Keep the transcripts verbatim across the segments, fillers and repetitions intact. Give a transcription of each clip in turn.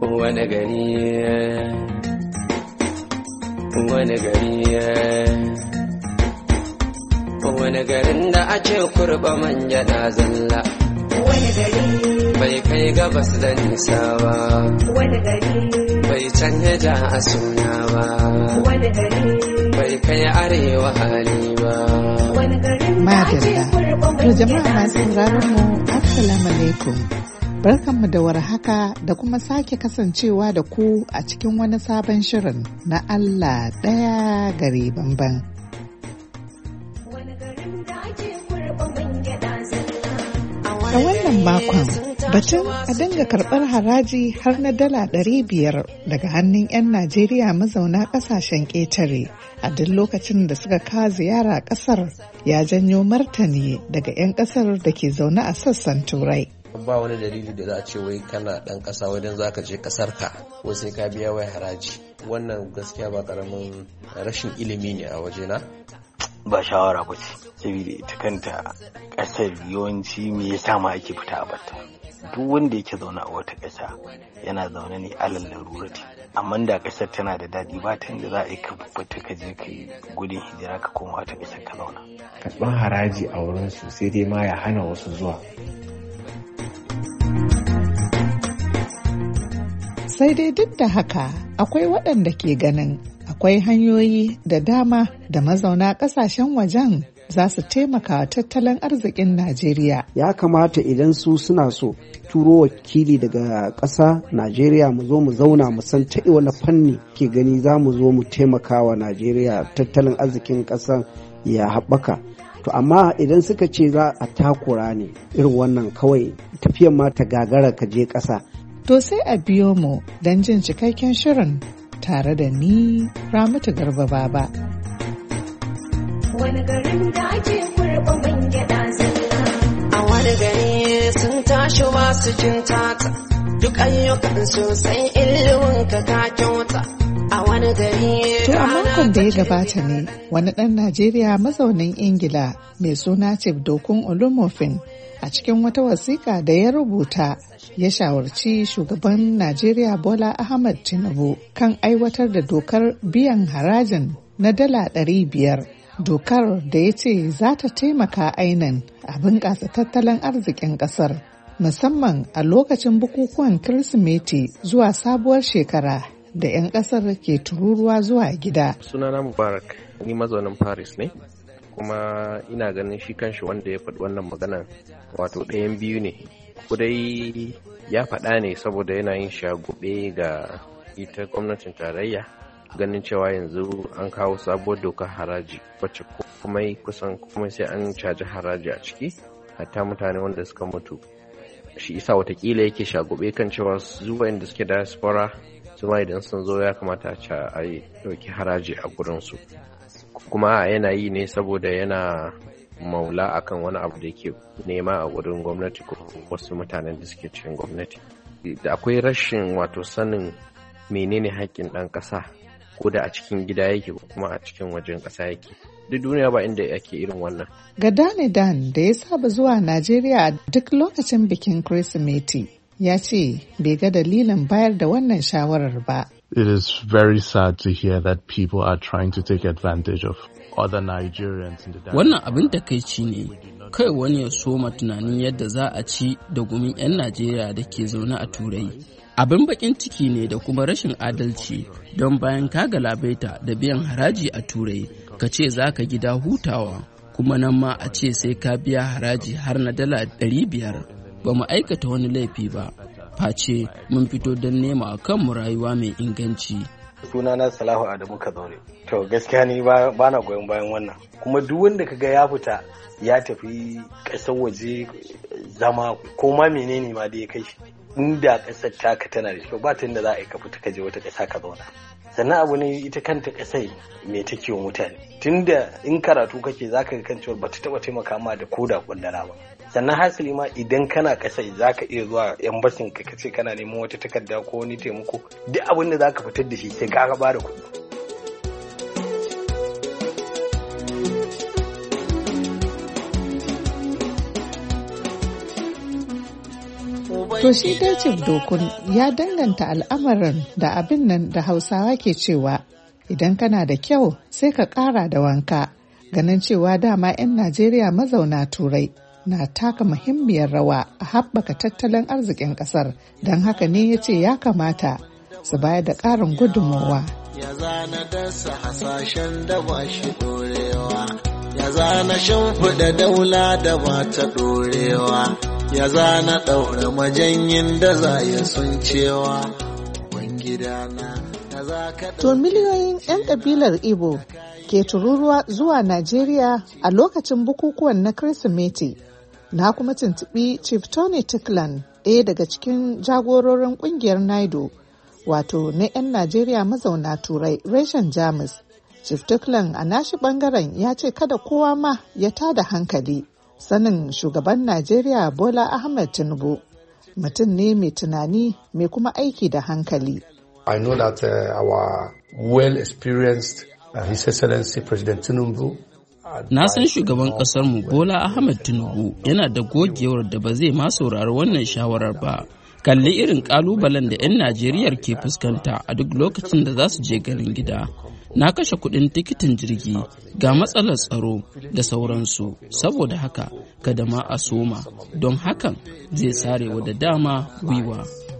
wani gari wani gari wani garin da ake kurba manja na zalla, wani gari bai kai gabas da nisa ba, wani gari bai canja ja a suna ba, wani gari bai kai arewa hali ba, wani garin da ake kurba to jama'a masu sauraron mu assalamu alaikum, barkanmu da warhaka da kuma sake kasancewa da ku a cikin wani sabon shirin na Allah ɗaya gari banban. A wannan makon batun a dinga karɓar haraji har na dala ɗari biyar daga hannun 'yan Najeriya mazauna ƙasashen ƙetare a duk lokacin da suka kawo ziyara ƙasar ya janyo martani daga 'yan ƙasar da ke zaune a sassan Turai. Ba wani dalili da za a ce wai kana ɗan ƙasa wajen za ka je ƙasar ka ko sai ka biya wai haraji. Wannan gaskiya ba ƙaramin rashin ilimi ne a wajena. Ba shawara ba ce, saboda ita kanta ƙasar yawanci me yasa ma ake fita a batta. Duk wanda yake zaune a wata ƙasa yana zaune ne alal larurati. Amma da ƙasar tana da daɗi ba ta inda za a yi ka fita ka je ka yi gudun hijira ka koma wata ƙasar ka zauna. Karɓar haraji a wurin su sai dai ma ya hana wasu zuwa. Sai dai duk da haka akwai waɗanda ke ganin akwai hanyoyi da dama da mazauna ƙasashen wajen za su taimaka tattalin arzikin Najeriya. Ya kamata idan su suna so turo wakili daga ƙasa Najeriya mu zo mu zauna mu san ta wani fanni ke gani za mu zo mu taimaka wa Najeriya tattalin arzikin ƙasar ya haɓaka. To amma idan suka ce za a takura ne irin wannan kawai tafiyan ma ta gagara ka je ƙasa. To sai a biyo mu don jin cikakken shirin tare da ni Ramatu Garba Baba. Wani garin da ake kurba man gyaɗa zalla. A wani gari sun tashi ba su jin tata, duk ayyukan sosai ilimin ka ka kyauta. A wani gari To a makon da ya gabata ne wani ɗan Najeriya mazaunin Ingila mai suna Chief Dokun Olumofin a cikin wata wasiƙa da ya rubuta ya shawarci shugaban Najeriya Bola Ahmed Tinubu kan aiwatar da dokar biyan harajin na dala ɗari biyar. Dokar da ya ce za ta taimaka ainan a bunƙasa tattalin arzikin ƙasar, musamman a lokacin bukukuwan Kirsimeti zuwa sabuwar shekara da 'yan ƙasar ke tururuwa zuwa gida. Sunana Mubarak, ni mazaunin Paris ne, kuma ina ganin shi kanshi wanda ya faɗi wannan maganan wato ɗayan biyu ne. Kudai ya faɗa ne saboda yana yin shagube ga ita gwamnatin tarayya ganin cewa yanzu an kawo sabuwar dokar haraji wacce kuma kusan kuma sai an caji haraji a ciki hatta mutane wanda suka mutu. Shi isa watakila yake shagube kan cewa zuwa inda suke diaspora su ma idan sun zo ya kamata a yi ɗauki haraji a gurinsu, kuma yana yi ne saboda yana maula akan wani abu da yake nema a wurin gwamnati ko wasu mutanen da suke cikin gwamnati. Da akwai rashin wato sanin menene haƙƙin ɗan ƙasa, ko da a cikin gida yake ko kuma a cikin wajen ƙasa yake. Duk duniya ba inda yake irin wannan. Ga Dane Dan da ya saba zuwa Najeriya duk lokacin bikin Kirsimeti ya ce bai ga dalilin bayar da wannan shawarar ba. It is very sad to hear that people are trying to take advantage of other Nigerians in the diaspora. Wannan abin takaici ne, kai wani ya soma tunanin yadda za a ci da gumin 'yan Najeriya da ke zaune a Turai. Abin bakin ciki ne da kuma rashin adalci don bayan ka galabaita da biyan haraji a Turai, ka ce za ka gida hutawa, kuma nan ma a ce sai ka biya haraji har na dala ɗari biyar. Ba mu aikata wani laifi ba, face mun fito don nema a kanmu rayuwa mai inganci. Sunana Salahu Adamu Kazaure. To gaskiya ni ba na goyon bayan wannan. Kuma duk wanda kaga ya fita ya tafi ƙasar waje zama ko ma menene ma da ya kai shi. Inda ƙasar taka tana da kyau ba ta inda za a yi ka fita ka je wata ƙasa ka zauna. Sannan abu ne ita kanta ƙasai me take wa mutane. Tunda in karatu kake zaka ga kan cewa ba ta taɓa taimaka ma da koda kwandala ba. Sannan hasali ma idan kana kasai za ka iya zuwa embassy ka kace kana neman wata takarda ko wani taimako, duk abin da za ka fitar da shi sai ka ba da kuɗi. To shi dai Chief Dokun ya danganta al'amarin da abin nan da Hausawa ke cewa idan kana da kyau sai ka ƙara da wanka, ganin cewa dama 'yan Najeriya mazauna Turai na taka muhimmiyar rawa a haɓaka tattalin arzikin ƙasar, don haka ne ya ce ya kamata su bayar da ƙarin gudunmowa. Ya zana dasa hasashen da ba shi ɗorewa, ya zana shimfiɗa daula da ba ta ɗorewa, ya zana ɗaura majanyin da za ya sun cewa gidana. To miliyoyin 'yan ƙabilar Igbo ke tururuwa zuwa Najeriya a lokacin bukukuwan na Kirsimeti. Na kuma tuntuɓi Chief Tony Ticklan, ɗaya daga cikin jagororin ƙungiyar Naido, wato na 'yan Najeriya mazauna Turai reshen Jamus. Chief Ticklan a nashi ɓangaren ya ce kada kowa ma ya tada hankali, sanin shugaban Najeriya Bola Ahmed Tinubu mutum ne mai tunani mai kuma aiki da hankali. I know that uh, our well-experienced uh, His Excellency President Tinubu. Na san shugaban ƙasarmu Bola Ahmed Tinubu yana da gogewar da ba zai ma saurari wannan shawarar ba. Kalli irin ƙalubalen da 'yan Najeriya ke fuskanta a duk lokacin da za su je garin gida. Na kashe kuɗin tikitin jirgi, ga matsalar tsaro da sauransu, saboda haka kada ma a soma, don hakan zai sarewa da dama gwiwa.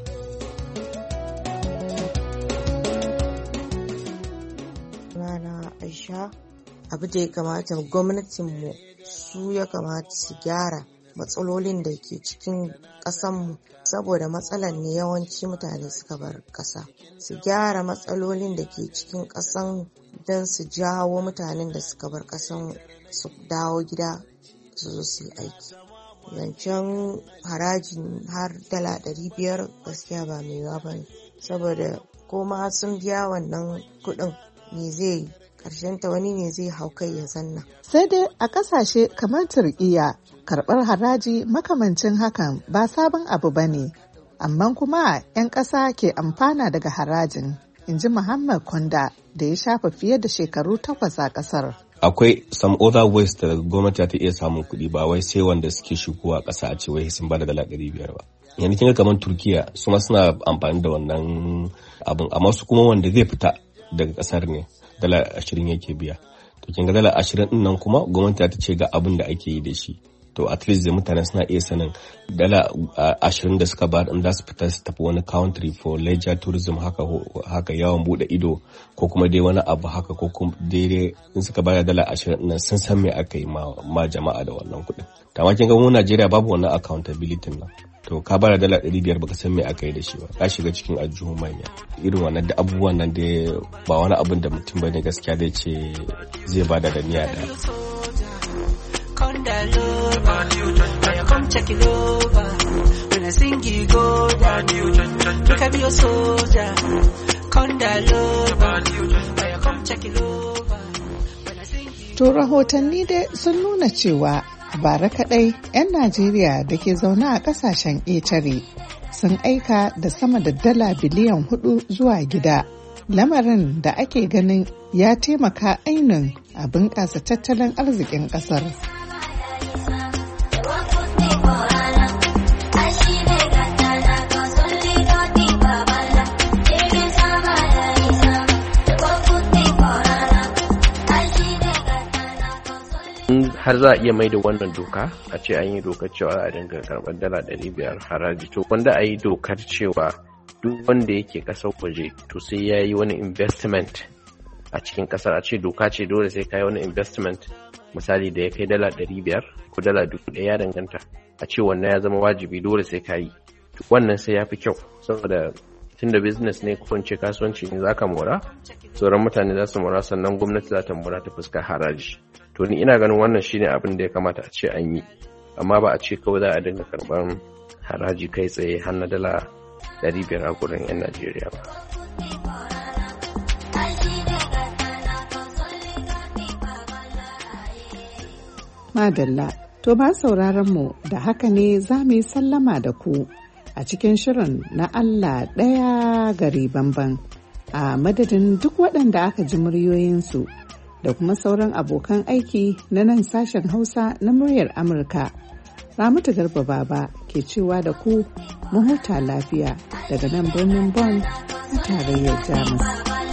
Aisha, abu da ya kamata gwamnatinmu su ya kamata su gyara matsalolin da ke cikin ƙasanmu, saboda matsalar ne yawanci mutane suka bar ƙasa. Su gyara matsalolin da ke cikin ƙasan don su jawo mutanen da suka bar ƙasan su dawo gida su zo su yi aiki. Zancen harajin har dala ɗari biyar gaskiya ba mai yawa ba ne, saboda ko ma sun biya wannan kuɗin me zai yi, ta wani ne zai hau kai ya zanna. Sai dai a ƙasashe kamar Turkiyya karɓar haraji makamancin hakan ba sabon abu ba ne, amma kuma 'yan ƙasa ke amfana daga harajin, in ji Muhammad Konda da ya shafa fiye da shekaru takwas a ƙasar. Akwai some other ways da gwamnati ta iya samun kuɗi, ba wai sai wanda suke shigowa ƙasa a ce wai sun ba da dala ɗari biyar ba. Yanzu kin ga kamar Turkiyya su ma suna amfani da wannan abin, amma su kuma wanda zai fita daga ƙasar ne dala ashirin yake biya. To kin ga dala ashirin din nan kuma gwamnati ta ce ga abin da ake yi da shi. To at least da mutane suna iya sanin dala ashirin da suka bayar in za su fita su tafi wani country for leisure tourism, haka haka yawon bude ido ko kuma dai wani abu haka, ko kuma daidai in suka bayar dala ashirin din nan sun san me aka yi ma jama'a da wannan kuɗin. Amma kin ga mu Najeriya babu wannan accountability nan. To ka bada dala ɗari biyar baka san me aka yi da shi ba, ka shiga cikin aljihu manya. Irin wannan da abubuwan nan da ba wani abin da mutum bane gaskiya zai ce zai bada da niyya da. To rahotanni dai sun nuna cewa bara kaɗai 'yan Najeriya da ke zaune a ƙasashen ƙetare sun aika da sama da dala biliyan hudu zuwa gida, lamarin da ake ganin ya taimaka ainun a bunƙasa tattalin arzikin ƙasar. har za a iya mai da wannan doka a ce an yi dokar cewa a dinga karɓar dala ɗari biyar haraji, to wanda a yi dokar cewa duk wanda yake ƙasar waje to sai ya yi wani investment a cikin ƙasar, a ce doka ce dole sai ka yi wani investment misali da ya kai dala ɗari biyar ko dala dubu ɗaya ya danganta, a ce wannan ya zama wajibi dole sai ka yi, wannan sai ya fi kyau saboda tunda business ne ko ce kasuwanci ne zaka mora, sauran mutane za su mora, sannan gwamnati za ta mora ta fuskar haraji. To ni ina ganin wannan shine abin da ya kamata a ce an yi, amma ba a ce kawai za a dinga karɓar haraji kai tsaye har na dala ɗari biyar a gurin 'yan Najeriya ba. Madalla, to ba sauraron mu da haka ne za mu yi sallama da ku a cikin shirin na Allah ɗaya gari bamban, a madadin duk waɗanda aka ji muryoyinsu da kuma sauran abokan aiki na nan sashen Hausa na muryar Amurka. Ramatu Garba Baba ke cewa da ku mu huta lafiya daga nan birnin Bonn a tarayyar Jamus.